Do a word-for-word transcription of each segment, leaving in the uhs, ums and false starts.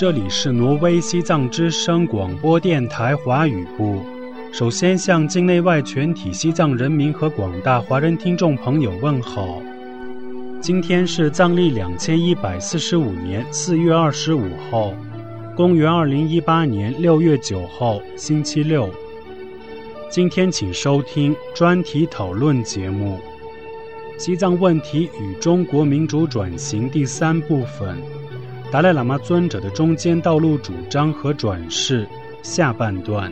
这里是挪威西藏之声广播电台华语部。首先向境内外全体西藏人民和广大华人听众朋友问好。今天是藏历两千一百四十五年四月二十五号，公元二零一八年六月九号，星期六。今天请收听专题讨论节目《西藏问题与中国民主转型》第三部分，达赖喇嘛尊者的中间道路主张和转世下半段。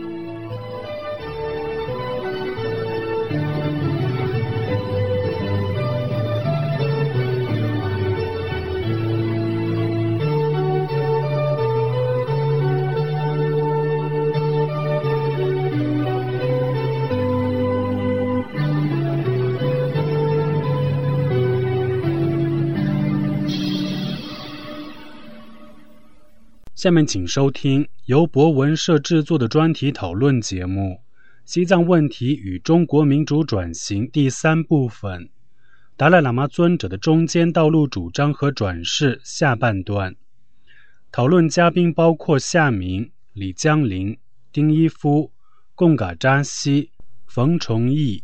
下面请收听由博文社制作的专题讨论节目《西藏问题与中国民主转型》第三部分，达赖喇嘛尊者的中间道路主张和转世下半段。讨论嘉宾包括夏明、李江林、丁一夫、贡嘎扎西、冯崇义。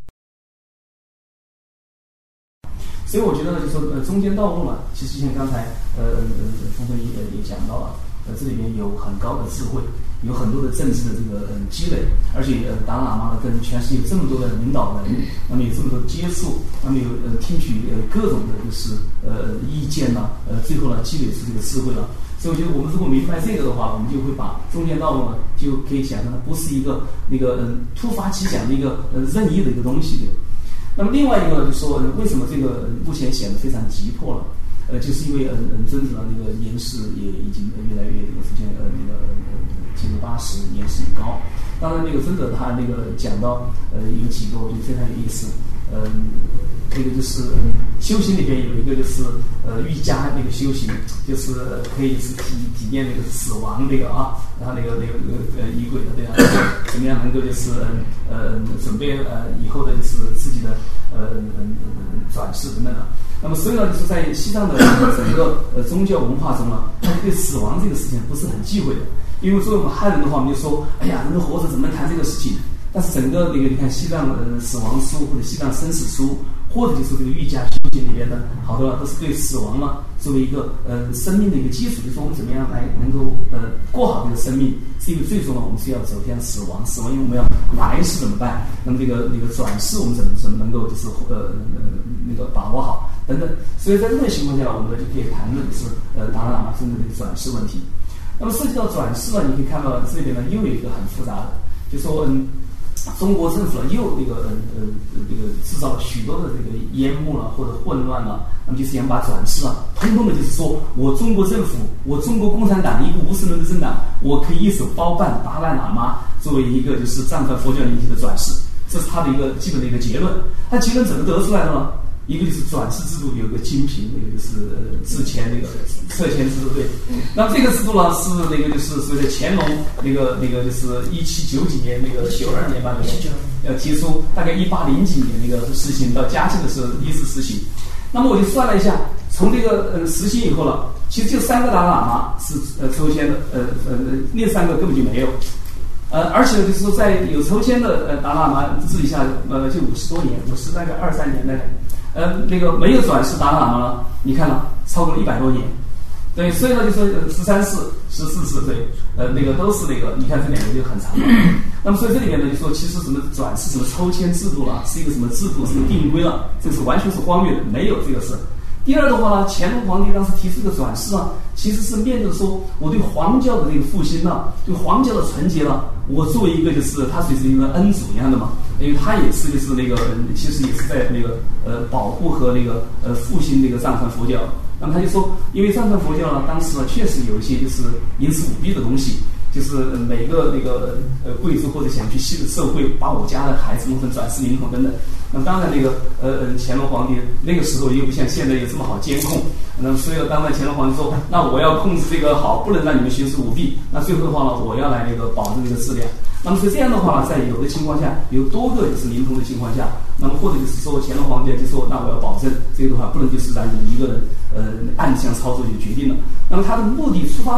所以我觉得呢，就说呃中间道路嘛，其实像刚才呃呃冯崇义也讲到了。呃，这里边有很高的智慧，有很多的政治的这个嗯积累，而且呃达赖喇嘛呢跟全世界这么多的领导人，那么有这么多的接触，那么有呃听取呃各种的就是呃意见呢，呃最后呢积累出这个智慧了。所以我觉得我们如果明白这个的话，我们就会把中间道路呢就可以想象它不是一个那个嗯突发奇想的一个呃任意的一个东西的。那么另外一个呢，就说、呃、为什么这个目前显得非常急迫了？呃，就是因为嗯嗯尊者的那个年事也已经越来越这个出现呃那个进入八十，年事已高。当然，那个尊者他那个讲到呃有几个我觉得非常有意思，嗯、呃，那个就是嗯修行里边有一个就是呃瑜伽那个修行，就是可以是体体验那个死亡那个啊，然后那个那个那个呃仪轨的这样怎么样能够就是嗯呃准备呃以后的就是自己的呃嗯嗯转世等等的。那么所以呢，就是在西藏的整个呃宗教文化中呢，他对死亡这个事情不是很忌讳的。因为作为我们汉人的话，我们就说，哎呀，人活着怎么能谈这个事情？但是整个那个你看西藏呃死亡书或者西藏生死书，或者就是这个瑜伽修行里边的，好多都是对死亡呢作为一个呃生命的一个基础，就是说我们怎么样来能够呃过好这个生命。是因为最终呢，我们是要走向死亡，死亡因为我们要来世怎么办？那么这个那个转世我们怎么怎么能够就是呃呃那个把握好等等。所以在这个情况下，我们呢就可以谈论是呃达赖喇嘛真正的转世问题。那么涉及到转世呢，你可以看到这里面呢又有一个很复杂的，就说嗯。中国政府呢又那个呃呃这个制造了许多的这个烟幕了或者混乱了，那么就是想把转世啊，通通的就是说我中国政府，我中国共产党一个无神论的政党，我可以一手包办达赖喇嘛作为一个就是藏传佛教领域的转世，这是他的一个基本的一个结论。他结论怎么得出来的呢？一个就是转世制度有一个精品，那个就是呃制签那个册签制度，对。那么这个制度呢是那个就是所谓的乾隆那个那个就是一七九几年那个九二年吧，对吧？呃提出大概一八零几年那个实行到嘉庆的时候一直实行。那么我就算了一下，从这个呃实行以后了，其实就三个达赖喇嘛是呃抽签的，呃呃那三个根本就没有。呃，而且就是说，在有抽签的呃达赖喇嘛治理下，呃，就五十多年，五十大概二三年代，呃，那个没有转世达赖喇嘛呢，你看了超过了一百多年，对，所以呢，就说十三世、十四世，对，呃，那个都是那个，你看这两个就很长了。那么所以这里面呢，就说其实什么转世、什么抽签制度了，是一个什么制度、什么定规了，这是完全是荒谬的，没有这个事。第二的话呢，乾隆皇帝当时提出这个转世啊，其实是面对说我对皇教的这个复兴呢、啊，对皇教的纯洁呢、啊，我作为一个就是他属于是一个恩主一样的嘛，因为他也是就是那个其实也是在那个呃保护和那个呃复兴那个藏传佛教。那么他就说，因为藏传佛教呢，当时呢确实有一些就是淫词舞弊的东西。就是每个那个呃贵族或者想去吸的社会，把我家的孩子弄成转世灵童等等。那么当然那个呃呃乾隆皇帝那个时候又不像现在有这么好监控，那么所以当然乾隆皇帝说，那我要控制这个好，不能让你们徇私舞弊。那最后的话呢，我要来那个保证这个质量。那么所以这样的话呢，在有的情况下，有多个就是灵童的情况下，那么或者就是说乾隆皇帝就说，那我要保证这个的话，不能就是让你一个人呃暗箱操作就决定了。那么他的目的出发点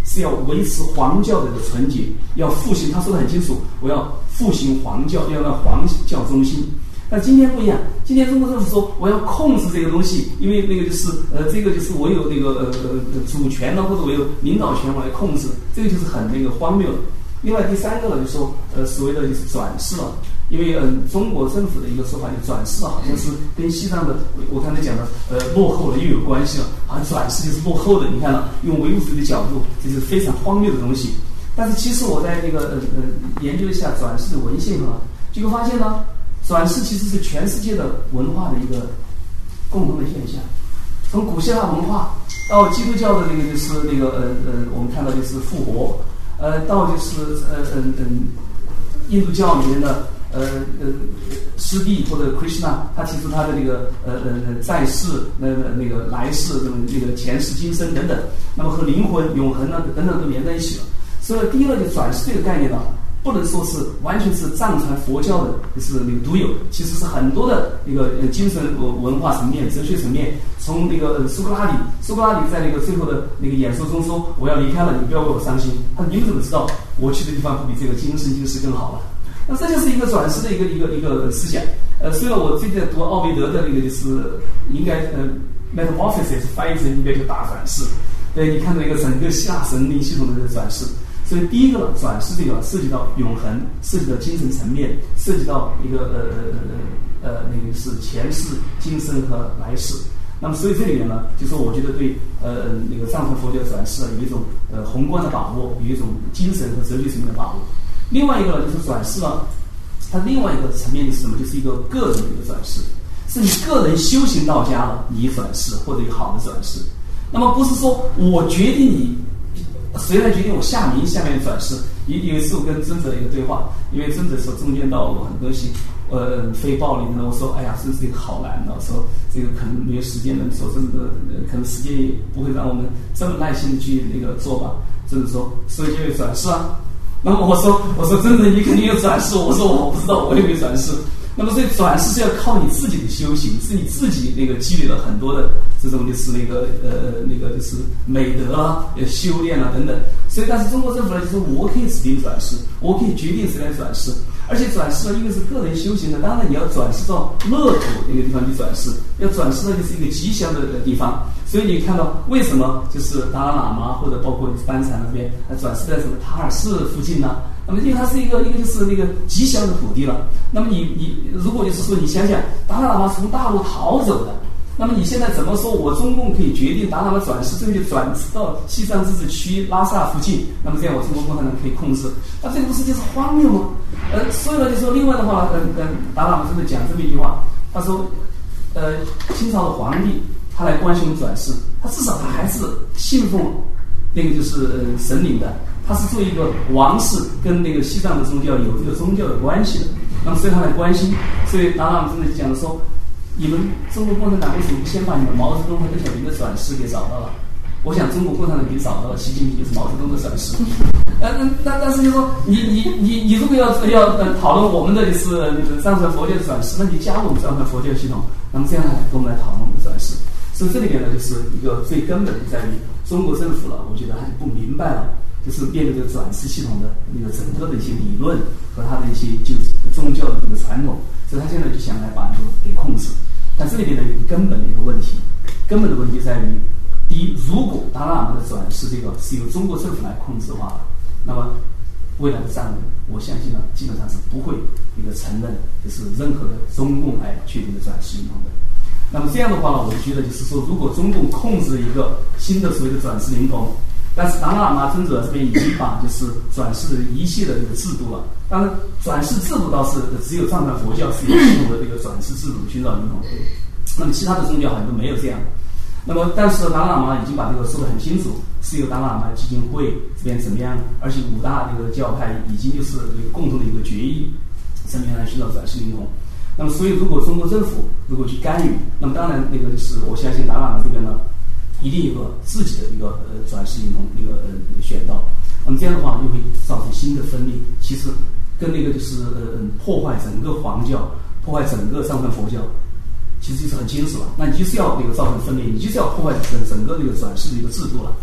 是要维持皇教的纯洁，要复兴。他说的很清楚，我要复兴皇教，要让皇教中心。但今天不一样，今天中国政府说我要控制这个东西，因为那个就是呃，这个就是我有那个呃呃主权呢，或者我有领导权，我来控制，这个就是很那个荒谬的。另外第三个呢，就说呃所谓的就是转世了，因为嗯、呃、中国政府的一个说法，就转世好像是跟西藏的我刚才讲的呃落后了又有关系了，好像转世就是落后的。你看了用唯物主义的角度，这是非常荒谬的东西。但是其实我在那个呃呃研究一下转世的文献啊，就会发现呢。转世其实是全世界的文化的一个共同的现象，从古希腊文化到基督教的那个就是那个呃呃，我们看到就是复活，呃，到就是呃嗯嗯、呃，印度教里面的呃呃师地或者 Krishna， 他提出他的那个呃呃在世、那个那个来世、那个前世今生等等，那么和灵魂、永恒呢等等都连在一起了。所以第一个就转世这个概念呢。不能说是完全是藏传佛教的，就是那个独有，其实是很多的一个精神文化层面、哲学层面。从那个苏格拉底，苏格拉底在那个最后的那个演说中说：“我要离开了，你不要为我伤心。”他说：“你们怎么知道我去的地方不比这个今生今世更好了？”那这就是一个转世的一个一个一个思想。呃，虽然我最近在读奥维德的那个就是应该呃 Metamorphosis 翻译成应该就大转世。对，你看到一个整个希腊神灵系统的这个转世。所以第一个呢，转世这个涉及到永恒，涉及到精神层面，涉及到一个呃呃呃那个是前世、今生和来世。那么所以这里面呢，就说我觉得对呃那个藏传佛教转世有一种呃宏观的把握，有一种精神和哲学层面的把握。另外一个呢，就是转世呢，它另外一个层面是什么？就是一个个人的一个转世，是你个人修行到家了，你转世或者有好的转世。那么不是说我决定你。谁来决定我下面下面转世？有有一次我跟尊者一个对话，因为尊者说中间道路很多东西，呃，非暴力的，我说哎呀，真是这个好难的，我说这个可能没有时间了，说真的，可能时间也不会让我们这么耐心的去那个做吧。尊者说，所以就有转世啊。那么我说我说尊者你肯定有转世，我说我不知道我有没有转世。那么所以转世是要靠你自己的修行，是你自己那个积累了很多的这种就是那个呃那个就是美德啊、修炼啊等等。所以但是中国政府呢就说我可以指定转世，我可以决定谁来转世，而且转世呢一个是个人修行的，当然你要转世到乐土那个地方去转世，要转世呢就是一个吉祥的地方。所以你看到为什么就是达赖喇嘛或者包括班禅那边转世在什么塔尔寺附近呢？那么因为它是一个一个就是那个吉祥的土地了。那么你你如果就是说你想想达赖喇嘛从大陆逃走的，那么你现在怎么说我中共可以决定达赖喇嘛转世，最后就转到西藏自治区拉萨附近，那么这样我中国共产党可以控制？那这个不是就是荒谬吗？呃，所以呢就说另外的话，嗯嗯，达赖喇嘛真的讲这么一句话，他说，呃，清朝的皇帝他来关心我们转世，他至少他还是信奉那个就是呃神灵的。他是做一个王室，跟那个西藏的宗教有这个宗教的关系的，那么所以他来关心。所以达赖喇嘛真的讲说，你们中国共产党为什么不先把你们毛泽东和邓小平的转世给找到了？我想中国共产党已经找到了，习近平就是毛泽东的转世。呃，那但是就说你你你你如果要要呃讨论我们的就是藏传佛教的转世，那你加入我们藏传佛教系统，那么这样来跟我们来讨论我们的转世。所以这里面呢，就是一个最根本的在于中国政府了，我觉得还是不明白了。就是面对这个转世系统的那个整个的一些理论和他的一些就是宗教的这个传统，所以他现在就想来把这个给控制。但这里面呢有一个根本的一个问题，根本的问题在于，第一，如果达赖喇嘛的转世这个是由中国政府来控制的话，那么未来的藏人，我相信呢基本上是不会一个承认就是任何的中共来确定的转世灵童的。那么这样的话呢，我觉得就是说，如果中共控制一个新的所谓的转世灵童，但是达赖喇嘛尊者这边已经把就是转世的一系列的这个制度了。当然，转世制度倒是只有藏传佛教是有系统的这个转世制度寻找灵童，那么其他的宗教好像都没有这样。那么，但是达赖喇嘛已经把这个说得很清楚，是由达赖喇嘛基金会这边怎么样，而且五大这个教派已经就是有共同的一个决议，怎么样来寻找转世灵童。那么，所以如果中国政府如果去干预，那么当然那个就是我相信达赖喇嘛这边呢，一定有个自己的一个呃转世灵童一个呃选道，那么这样的话又会造成新的分裂。其实跟那个就是呃破坏整个黄教、破坏整个藏传佛教，其实就是很清楚了。那你就是要那个造成分裂，你就是要破坏整整个那个转世的一个制度了。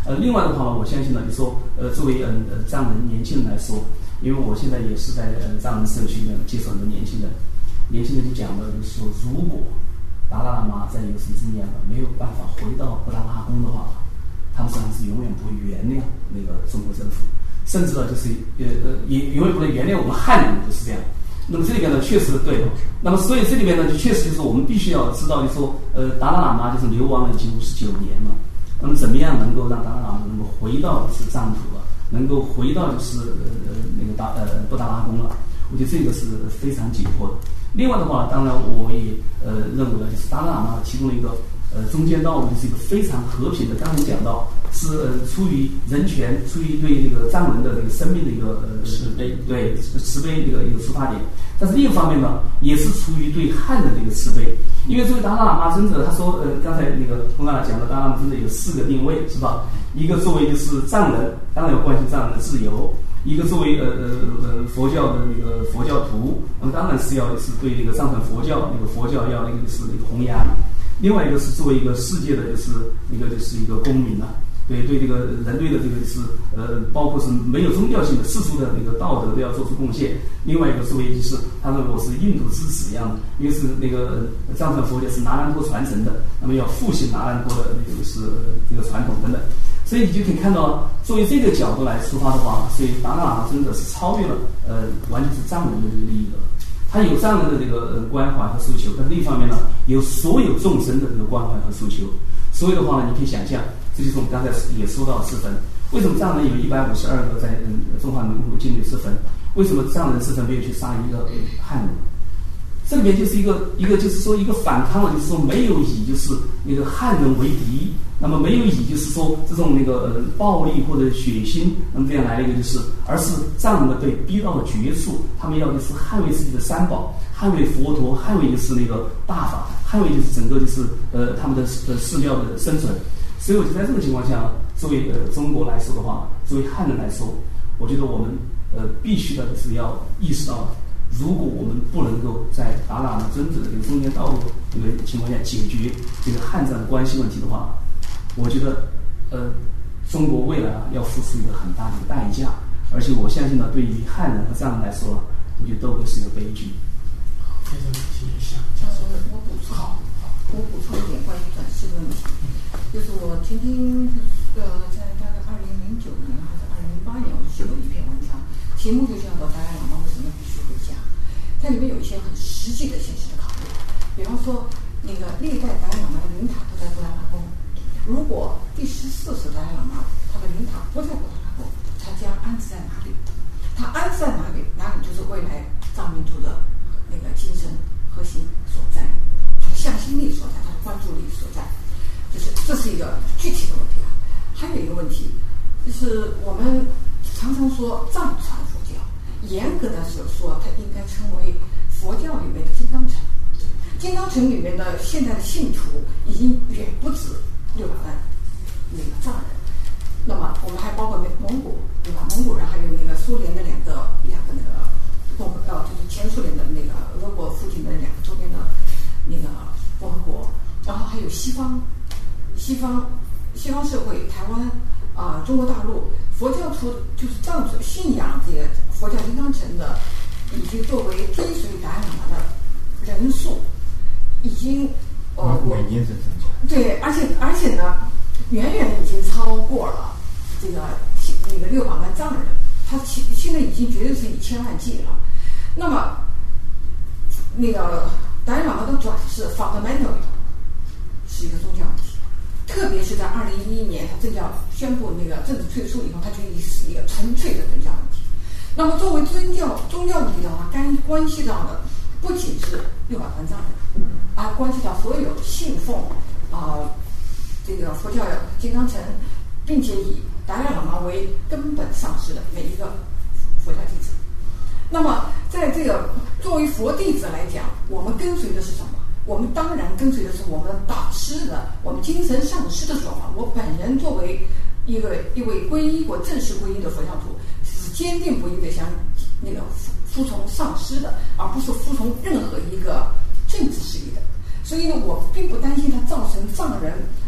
呃，另外的话，我相信呢，你说呃，作为嗯呃藏人年轻人来说，因为我现在也是在呃藏人社区里面接触很多年轻人，年轻人就讲的就是说，如果达赖喇嘛在有生之年呢没有办法回到布达拉宫的话，他们实际上是永远不会原谅那个中国政府，甚至呢就是呃呃也永远不能原谅我们汉人，就是这样。那么这里边呢确实对，那么所以这里边呢就确实就是我们必须要知道，就说呃达赖喇嘛就是流亡了已经五十九年了，那么怎么样能够让达赖喇嘛能够回到就是藏土了，能够回到就是呃那个达呃布达拉宫了？我觉得这个是非常紧迫的。另外的话，当然我也呃认为呢，就是达赖喇嘛提供了一个呃中间道路，就是一个非常和平的。刚才讲到是呃出于人权，出于对这个藏人的这个生命的一个呃慈悲，对慈悲一个一个出发点。但是另一方面呢，也是出于对汉人的一个慈悲。因为作为达赖喇嘛尊者，他说呃刚才那个洪刚讲的达赖喇嘛尊者有四个定位，是吧？一个作为就是藏人，当然有关心藏人的自由。一个作为呃呃呃佛教的那个佛教徒，那么当然是要是对那个藏传佛教那个佛教要那个是那个弘扬。另外一个是作为一个世界的就是一个就是一个公民啊，对对这个人类的这个是呃包括是没有宗教性的世俗的那个道德都要做出贡献。另外一个作为就是他认为我是印度之子一样的，因为是那个藏传佛教是那兰陀传承的，那么要复兴那兰陀的那个是这个传统等等。所以你就可以看到，作为这个角度来出发的话，所以达赖喇嘛真的是超越了呃完全是藏人的这个利益的。他有藏人的这个呃关怀和诉求，但是另一方面呢，有所有众生的这个关怀和诉求。所以的话呢，你可以想象，这就是我们刚才也说到四分。为什么藏人有一百五十二个在嗯中华民国境内四分？为什么藏人四分没有去杀一个汉人？这里面就是一个一个就是说一个反抗了，就是说没有以就是那个汉人为敌。那么没有以就是说这种那个呃暴力或者血腥，那么这样来了一个就是，而是藏人们被逼到了绝处，他们要就是捍卫自己的三宝，捍卫佛陀，捍卫就是那个大法，捍卫就是整个就是呃他们的呃寺庙的生存。所以我就在这种情况下，作为呃中国来说的话，作为汉人来说，我觉得我们呃必须的是要意识到，如果我们不能够在达赖喇嘛尊者的这个中间道路这个情况下解决这个汉藏的关系问题的话，我觉得，呃，中国未来啊要付出一个很大的代价，而且我相信呢，对于汉人和藏人来说，我觉得都会是一个悲剧。 非常感谢夏教授。 我补充，好，我补充一点关于转世的问题，就是我曾经呃在大概二零零九年还是二零零八年，我写过一篇文章，题目就叫做《达赖喇嘛为什么必须回家》。它里面有一些很实际的现实的考虑，比方说那个历代达赖喇嘛的灵塔都在布达拉宫。如果第十四世达赖喇嘛他的灵塔不在布达拉宫，他将安置在哪里？他安置在哪里？哪里就是未来藏民族的那个精神核心所在，他的向心力所在，他的关注力所在。就是这是一个具体的问题啊。还有一个问题，就是我们常常说藏传佛教，严格的说说，它应该称为佛教里面的金刚城。金刚城里面的现在的信徒已经远不止六百万那个藏人，那么我们还包括蒙古，对吧？蒙古人还有那个苏联的两个两个那个共和呃，就是前苏联的那个俄国附近的两个周边的那个共和国，然后还有西方西方西方社会，台湾啊、呃，中国大陆佛教徒就是藏传信仰这个佛教金刚城的，已经作为追随达赖喇嘛的人数已经。呃， 每年在增加。 对，而且而且呢，远远已经超过了这个那个六百万藏人，他其现在已经绝对是以千万计了。那么，那个达赖喇嘛的转世 fundamentally 是一个宗教问题，特别是在二零一一年他政教宣布那个政治退出以后，它就已是一个纯粹的宗教问题。那么，作为宗教宗教问题的话，干关系到的不仅是六百万藏人，而关系到所有信奉啊、呃、这个佛教金刚城，并且以达赖喇嘛为根本上师的每一个佛教弟子。那么，在这个作为佛弟子来讲，我们跟随的是什么？我们当然跟随的是我们导师的、我们精神上师的说法。我本人作为一个一位皈依过正式皈依的佛教徒，是坚定不移的想那个服服从上师的，而不是服从任何一个政治势力的。所以呢，我并不担心它造成藏人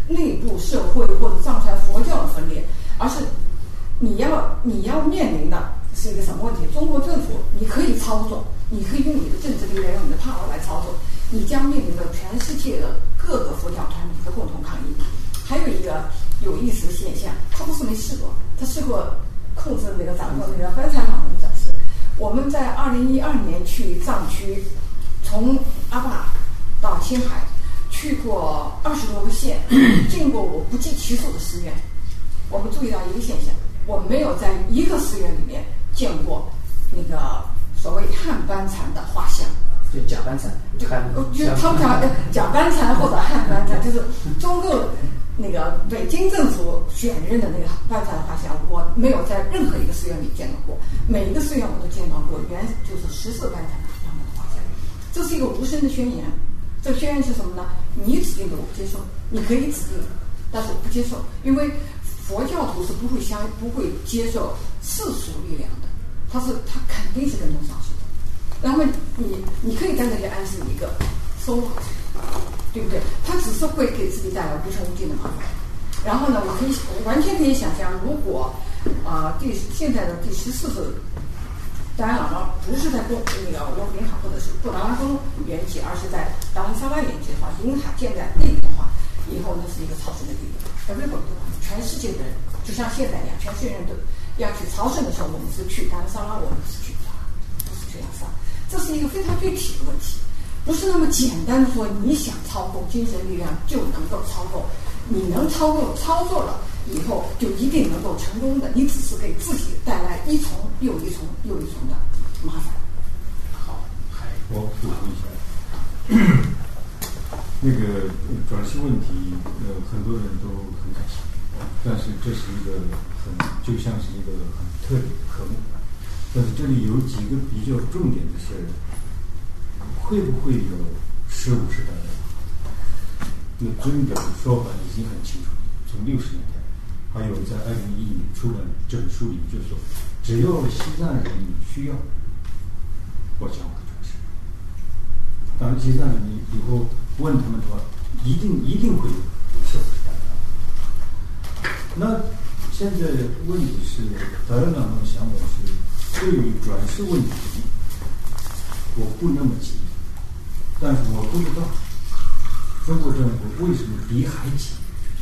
内部社会或者藏传佛教的分裂，而是你要你要面临的是一个什么问题？中国政府你可以操作，你可以用你的政治力量、用你的 power 来操作，你将面临着全世界的各个佛教团体的共同抗议。还有一个有意思的现象，他不是没试过，他试过控制那个掌控那个白产党的展示。我们在二零一二年去藏区，从阿坝到青海，去过二十多个县，进过我不计其数的寺院。我们注意到一个现象，我们没有在一个寺院里面见过那个所谓汉班禅的画像。 就假班禅， 就就他们讲假班禅或者汉班禅，就是中共那个北京政府选任的那个班禅的画像，我没有在任何一个寺院里见到过，每一个寺院我都见到过原就是十四班禅他们的画像。这是一个无声的宣言。这个宣言是什么呢？你指定的我不接受，你可以指定，但是我不接受，因为佛教徒是不会相不会接受世俗力量的，他是他肯定是跟踪上师的。然后你你可以在那里安置一个收了，对不对？他只是会给自己带来无穷无尽的麻烦。然后呢，我可以我完全可以想象，如果啊、呃、第现在的第十四次达赖喇嘛不是在贡那个罗布林卡或者是布达拉宫缘起，而是在达兰萨拉缘起的话，银塔建在那里的话，以后那是一个朝圣的地方。everybody 全世界的人就像现在一样，全世界人都要去朝圣的时候，我们是去达兰萨拉，我们是去达拉，不是去拉萨。这是一个非常具体的问题，不是那么简单的说你想操控精神力量就能够操控，你能操控操作了以后就一定能够成功的，你只是给自己带来一重又一重又一重的麻烦。 好，还我补充一下，那个转世问题，呃，很多人都很感兴趣，但是这是一个很就像是一个很特别的科目。但是这里有几个比较重点的是，会不会有十五世代的？那尊者的说法已经很清楚，从六十年代，还有在二零一一年出版这本书里就说，只要西藏人需要，我将会转世。当然，西藏人以后问他们的话，一定一定会有十五世代的。那现在问题是，达赖喇嘛的想法是，对于转世问题，我不那么急，但是我不知道中国政府为什么比还急。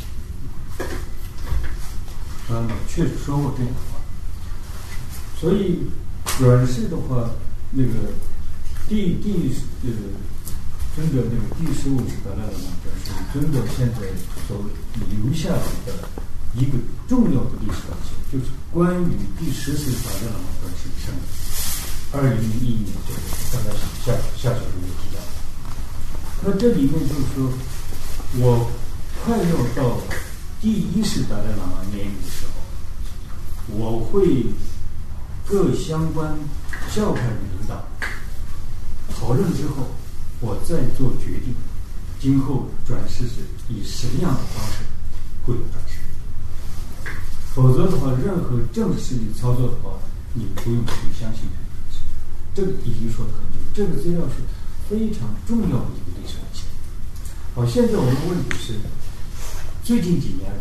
达赖喇嘛确实说过这样的话，所以转世的话，那个第第呃尊者那个第十五世达赖喇嘛转世，尊者现在所留下来的一个重要的历史东西，就是关于第十次达赖喇嘛转世的生日。二零一一年，这个刚才夏夏小姐也提到，那这里面就是说，我快要到第一世达赖喇嘛年龄的时候，我会各相关教派的领导讨论之后，我再做决定，今后转世是以什么样的方式会有转世。否则的话，任何正式的操作的话，你不用去相信这个已经说得很清楚，这个资料是非常重要的一个历史文献。好，现在我们的问题是，最近几年来，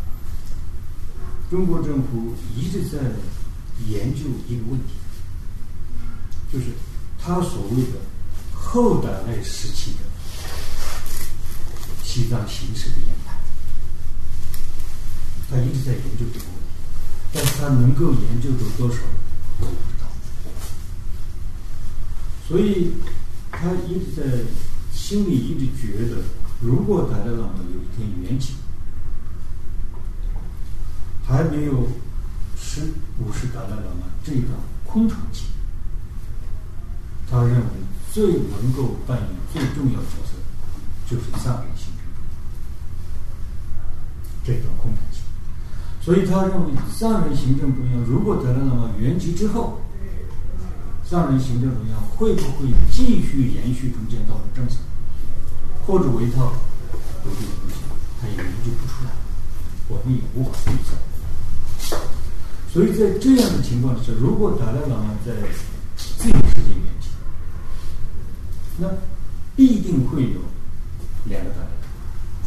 中国政府一直在研究一个问题，就是他所谓的后达赖时期的西藏形势的研判。他一直在研究这个问题，但是他能够研究到多少，我不知道。所以他一直在心里一直觉得，如果达赖喇嘛有一天缘起，还没有十五世达赖喇嘛这段空窗期，他认为最能够扮演最重要的角色就是藏人行政这段空窗期。所以他认为藏人行政中央如果达赖喇嘛圆寂之后，藏人行政中央会不会继续延续中间道的政策，或者为一套独立的东西，他也研究不出来，我们也无法预测。所以在这样的情况下，如果达赖喇嘛在自由世界圆寂，那必定会有两个达赖喇嘛，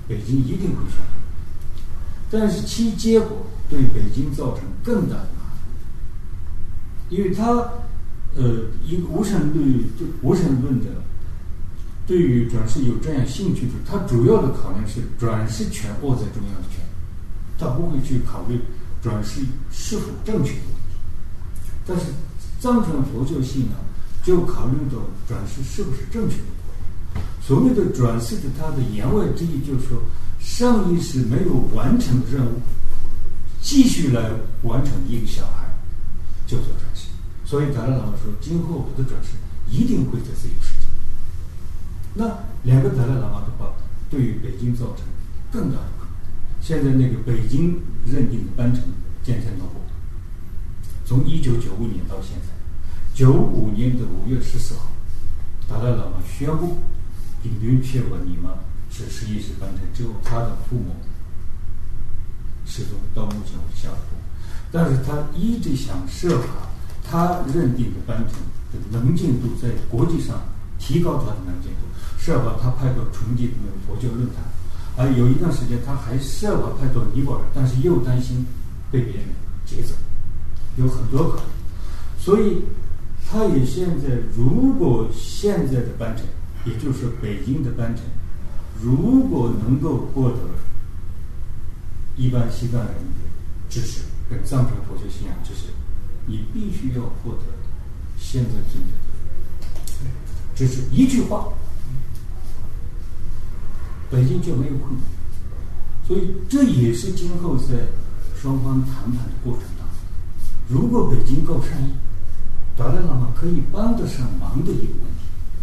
北京一定会选，但是其结果对北京造成更大的麻烦，因为他呃一个无神论无神论者对于转世有这样兴趣的，他主要的考量是转世权握在中央的权，他不会去考虑转世是否正确的问题。但是藏传佛教信仰就考虑到转世是不是正确的。所谓的转世的它的言外之意就是说，上一世没有完成任务，继续来完成一个小孩，就做转世。所以达赖喇嘛说，今后我的转世一定会在自由世界。那两个达赖喇嘛的话，对于北京造成更大的困难。现在那个北京认定的班城渐渐落后，从一九九五年到现在，九五年的五月十四号，达赖喇嘛宣布印度确保你们是十一世班城之后，他的父母始终到目前为止下不，但是他一直想设法，他认定的班城的能见度在国际上提高他的能见度，设法他派到重庆的佛教论坛，而有一段时间他还设法派到尼泊尔，但是又担心被别人劫走，有很多考虑，所以他也现在如果现在的班城，也就是北京的班城，如果能够获得一般西藏人的支持，跟藏传佛教信仰支持，你必须要获得现在尊者的支持。一句话，北京就没有困难。所以这也是今后在双方谈判的过程当中，如果北京够善意，达赖喇嘛可以帮得上忙的一个问题。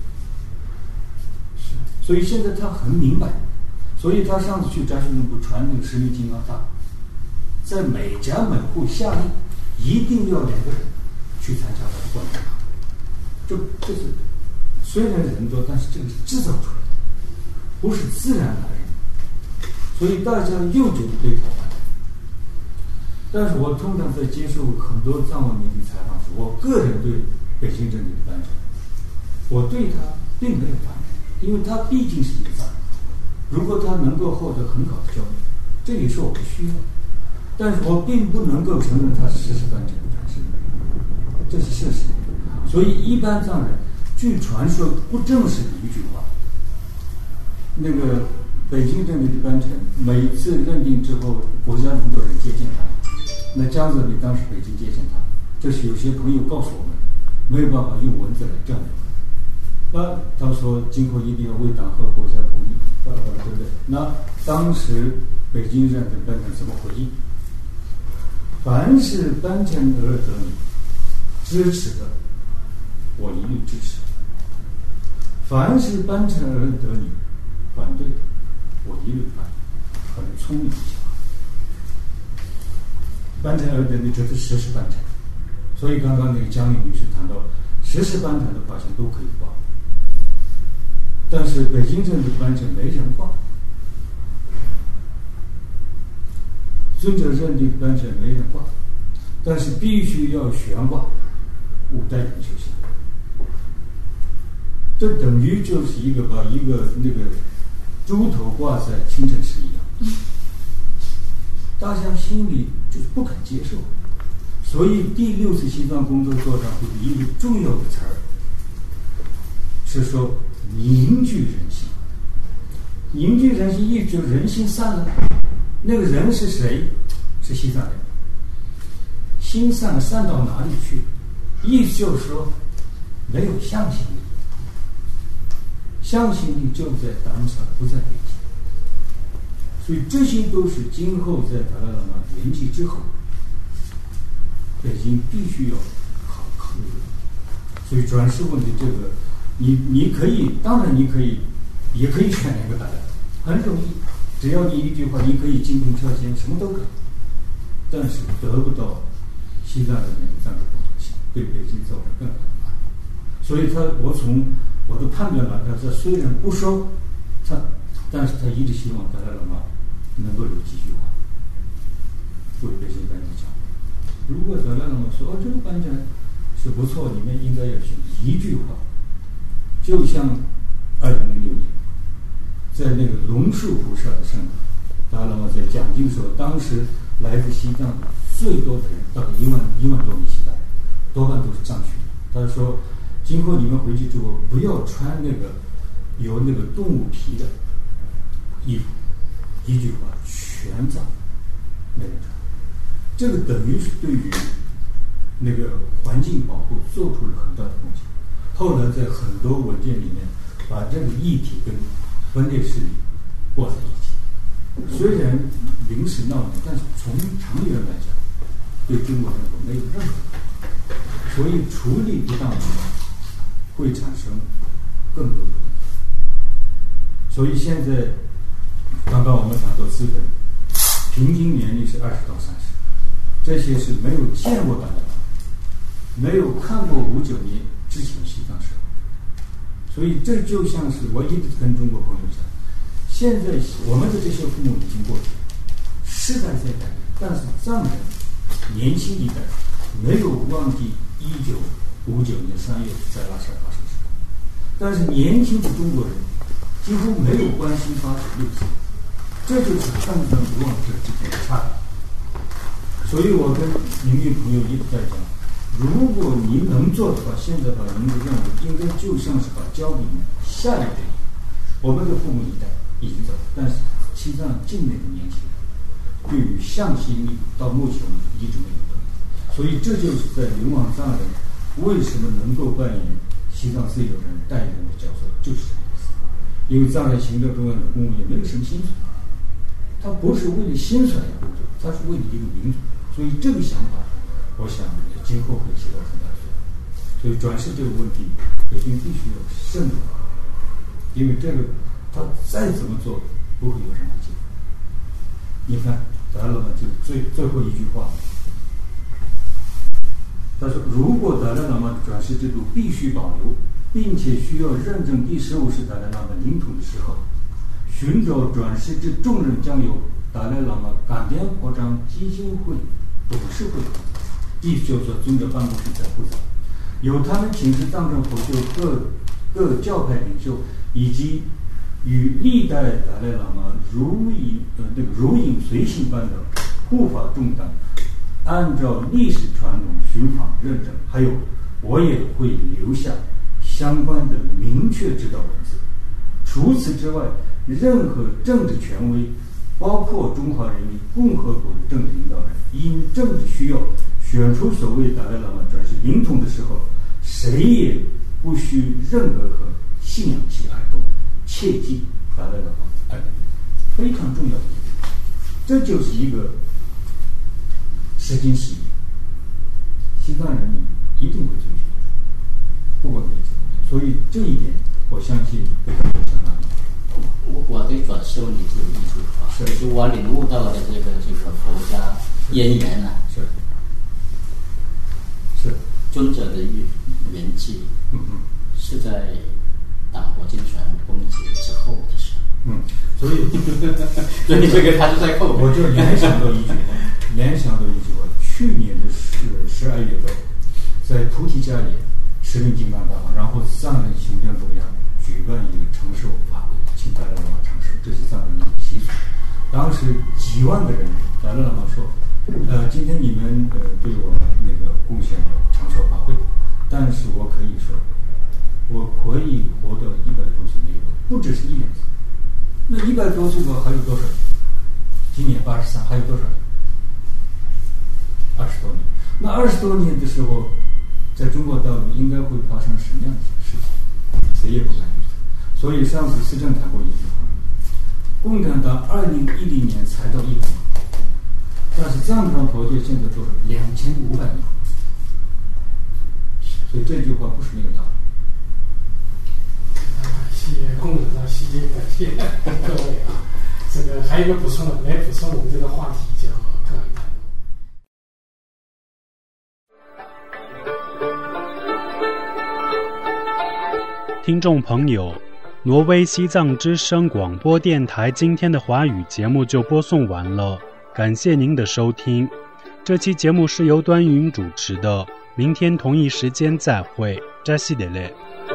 所以现在他很明白，所以他上次去扎西伦部传那个十名金刚大，在每家每户下令一定要两个人去参加他的观察，这这是虽然人多，但是这个是制造出来的，不是自然而然，所以大家又觉得对他反感。但是我通常在接受很多藏文媒体采访时，我个人对北京政治的班长，我对他并没有反感，因为他毕竟是一个藏人，如果他能够获得很好的教育，这也是我们需要。但是我并不能够承认他是事实班长的转世，这是事实。所以一般藏人据传说不证实的一句话，那个北京政治的班长每次认定之后，国家领导人接见他，那江泽民当时北京接见他，这是有些朋友告诉我们，没有办法用文字来证明。那他说今后一定要为党和国家公益，巴拉巴拉，对不对？那当时北京人的班长怎么回应？凡是班城而得你支持的，我一律支持；凡是班城而得你反对的，我一律反对。很聪明的想法。班城而得你就是实施班城，所以刚刚那个江丽女士谈到实施班城的发现都可以报，但是北京政治班城没人报。尊者认定班城没人挂，但是必须要悬挂五代人修行，这等于就是一个把一个那个猪头挂在清晨时一样，大家心里就是不肯接受。所以第六次西藏工作作战会一个重要的词儿是说凝聚人心，凝聚人心，一直人心散了。那个人是谁？是西藏人。心散了，散到哪里去？意思就是说，没有向心力。向心力就在当场，不在北京。所以这些都是今后在达赖喇嘛圆寂之后，北京必须要考考虑的。所以转世问题这个，你你可以，当然你可以，也可以选两个达赖，很容易。只要你一句话，你可以进兵车先，什么都可以，但是得不到西藏人民的赞助工作性，对北京造成更大的麻烦。所以他，我从我的判断来看，他虽然不收他，但是他一直希望达赖喇嘛能够有几句话为北京班长讲。如果达赖喇嘛说哦，这个班长是不错，你们应该要去一句话，就像二零零六年。 在那个龙树菩萨的上面，达赖喇嘛在讲经说，当时来自西藏最多的人大概一万一万多名西藏人，多半都是藏区。他说，今后你们回去之后不要穿那个有那个动物皮的衣服，一句话全藏没人穿。这个等于是对于那个环境保护做出了很大的贡献。后来在很多文件里面把这个议题跟分裂势力挂在一起。虽然临时闹的，但是从长远来讲，对中国政府没有任何帮助，所以处理不当的会产生更多的问题。所以现在刚刚我们讲到资本，平均年龄是二十到三十，这些是没有见过达赖喇嘛，没有看过五九年之前西藏社会，所以这就像是我一直跟中国朋友讲。现在我们的这些父母已经过去了，时代在改变，但是藏人年轻一代没有忘记一九五九年三月在拉萨发生的事，但是年轻的中国人几乎没有关心发展六四，这就是看上不忘这之间的差别。所以我跟民运朋友一直在讲，如果您能做的话，现在把您的任务应该就像是把交给下一代，我们的父母一代已经走了，但是西藏境内的年轻人对于向心力到目前为止一直没有动，所以这就是在流亡藏人为什么能够扮演西藏自由人代言人的角色，就是这个意思。因为藏人行政中央的公务也没有什么薪水，他不是为了薪水而工作，他是为了一个民族，所以这个想法我想今后会起到很大的作用。所以转世这个问题北京必须要慎重，因为这个他再怎么做不会有任何结果。你看达赖喇嘛就最最后一句话，他说如果达赖喇嘛的转世制度必须保留，并且需要认证第十五世达赖喇嘛领土的时候，寻找转世之重任将由达赖喇嘛感联扩张基金会董事会，亦就是说尊者办公室在负责，由他们请示藏政佛教各各教派领袖以及与历代达赖喇嘛如影呃那个如影随形般的护法众党，按照历史传统寻访认证，还有我也会留下相关的明确指导文字。除此之外，任何政治权威，包括中华人民共和国的政治领导人，因政治需要选出所谓达赖喇嘛转世领统的时候，谁也不需任何和信仰其爱动，切记达赖喇嘛爱动，非常重要的一点。这就是一个实经实义，西藏人民一定会遵循，不管哪一种。所以这一点，我相信非常有相当的。 我我对转世问题只有一句话，就是我领悟到的这个这个佛家因缘呢、啊， 是是尊者的圆寂， 嗯嗯， 是在党国政权崩解之后的事。 嗯，所以所以这个他就在后面， 我就联想到一句话，联想到一句话，去年的十十二月份，在菩提迦耶持令金刚大法，然后藏人行政中央举办一个长寿法会，请达赖喇嘛长寿，这是藏人的习俗。当时几万个人，达赖喇嘛说，呃，今天你们呃对我那个贡献了长寿法会，但是我可以说，我可以活到一百多岁没有，不只是一两岁。那一百多岁的话还有多少年？今年八十三，还有多少年？二十多年。那二十多年的时候，在中国大陆应该会发生什么样的事情？谁也不敢预测。所以上次思政谈过一句话：共产党二零一零年才到一百年，但是藏传佛教现在多少？两千五百年。所以这句话不是没有道理。 感谢共产党西街，感谢各位啊！这个还有一个补充的，来补充我们这个话题叫告一段落。听众朋友，挪威西藏之声广播电台今天的华语节目就播送完了，感谢您的收听。这期节目是由端云主持的，明天同一时间再会，扎西德勒。